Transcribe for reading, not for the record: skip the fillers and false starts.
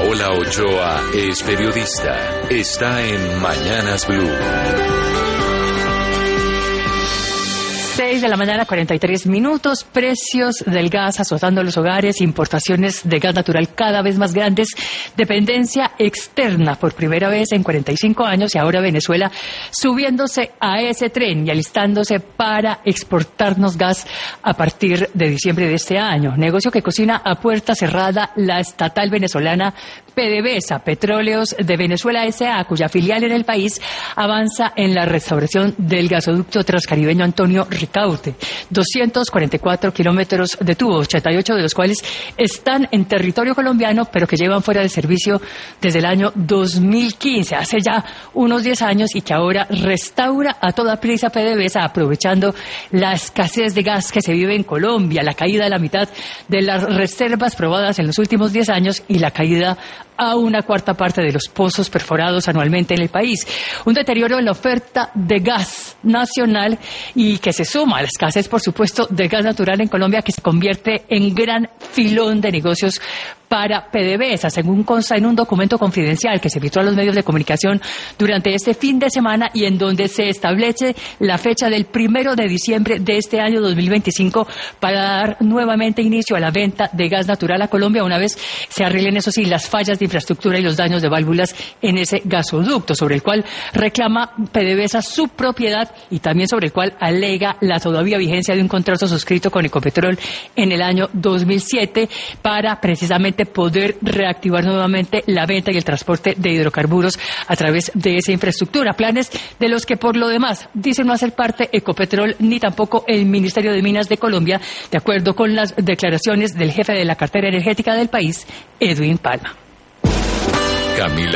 Paola Ochoa es periodista. Está en Mañanas Blue. 6 de la mañana, 43 minutos. Precios del gas azotando los hogares, importaciones de gas natural cada vez más grandes, dependencia externa por primera vez en 45 años y ahora Venezuela subiéndose a ese tren y alistándose para exportarnos gas a partir de diciembre de este año. Negocio que cocina a puerta cerrada la estatal venezolana PDVSA, Petróleos de Venezuela S.A., cuya filial en el país avanza en la restauración del gasoducto transcaribeño Antonio Ricaurte. 244 kilómetros de tubo, 88 de los cuales están en territorio colombiano, pero que llevan fuera de servicio desde el año 2015, hace ya unos 10 años, y que ahora restaura a toda prisa PDVSA, aprovechando la escasez de gas que se vive en Colombia, la caída de la mitad de las reservas probadas en los últimos 10 años y la caída a una cuarta parte de los pozos perforados anualmente en el país. Un deterioro en la oferta de gas nacional y que se suma a la escasez, por supuesto, de gas natural en Colombia, que se convierte en gran filón de negocios para PDVSA, según consta en un documento confidencial que se filtró a los medios de comunicación durante este fin de semana y en donde se establece la fecha del 1 de diciembre de este año 2025 para dar nuevamente inicio a la venta de gas natural a Colombia, una vez se arreglen, eso sí, las fallas de infraestructura y los daños de válvulas en ese gasoducto, sobre el cual reclama PDVSA su propiedad y también sobre el cual alega la todavía vigencia de un contrato suscrito con Ecopetrol en el año 2007 para precisamente poder reactivar nuevamente la venta y el transporte de hidrocarburos a través de esa infraestructura. Planes de los que, por lo demás, dicen no hacer parte Ecopetrol ni tampoco el Ministerio de Minas de Colombia, de acuerdo con las declaraciones del jefe de la cartera energética del país, Edwin Palma. Camila